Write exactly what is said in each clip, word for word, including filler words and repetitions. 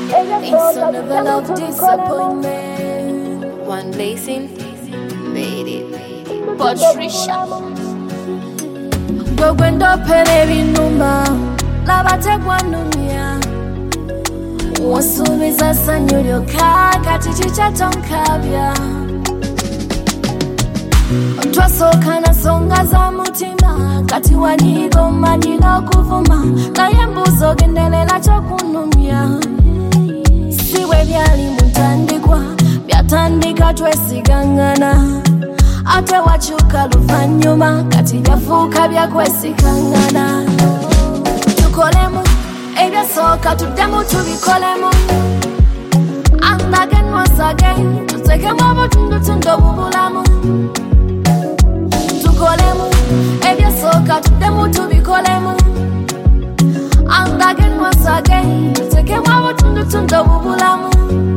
It's a level of disappointment. One blessing made it. Patricia. Go gwendo pele binuma. Labate kwa numia. Wasubiza sanyulio kaka tichicha tonkabya. Twasoka na songa za mutima. Kati wanigo madila kuvuma. Na yembuzo gendelela chokunumia. Siwe byali mutandikwa. Byatandika twesigangana. Ate wachuka luvanyuma. Kati byafuka byakwesikangana. Tukolemu ebya soka tudemu tubikolemu. And again once again tutekemu obutundu tundo bubulamu. Tukolemu ebya soka tudemu tubikolemu. And again once again tutekemu obutundu tundo bubulamu.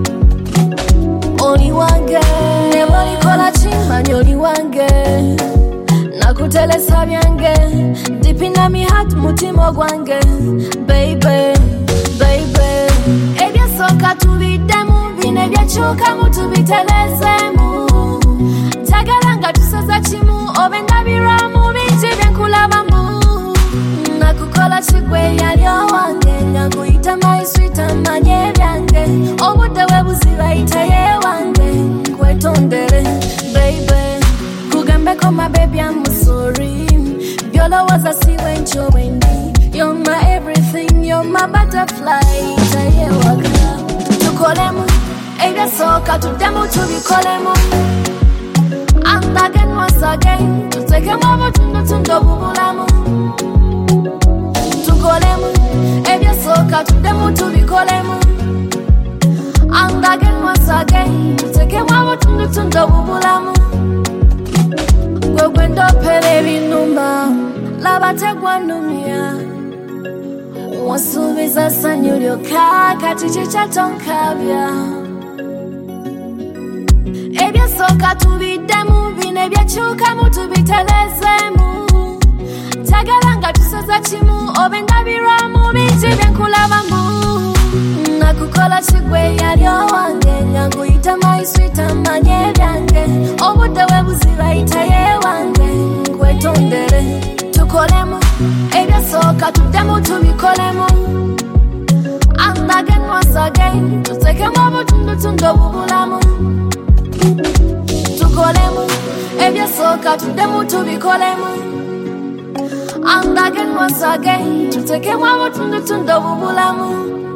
Oli wange nebo likola chimani oli wange. Nakutelesa byange deep in my heart mutima gwange. Baby, baby ebya soka tubidemu bine byachuka mutubitelezemu. Tagalanga tusaza chimu obenda biramu binti byenkulabamu. Nakukola chikwe yalyo wange ngakuyita my sweet amanye byange. Obude webuziba itaye wange kwetondere. Baby kugambe ko my baby I'm sorry. Byolo was a sea when you wendy. You're my everything, you're my butterfly. Itaye waka tukolemu ebya soka tudemu tubikolemu. And again once again tutekemu obutundu tundo bubulamu. Tukolemu ebya soka tudemu tubikolemu. And again once again tutekemu obutundu tundo bubulamu. Gwe gwendo pele binuma. Labate kwa numia. Wasubiza sanyulio kaka tichicha tonkabya. Ebya soka tubidemu bine byachuka mutubitelezemu. Tagalanga tusaza chimu obenda biramu binti byenkulabamu. Nakukola chikwe yalyo wange ngakuyita my sweet amanye byange. Obude webuziba itaye wange kwetondere. Tukolemu ebya soka tudemu tubikolemu. And again once again tutekemu obutundu tundo bubulamu. Tukolemu ebya soka tudemu tubikolemu. And again once again tutekemu obutundu tundo bubulamu.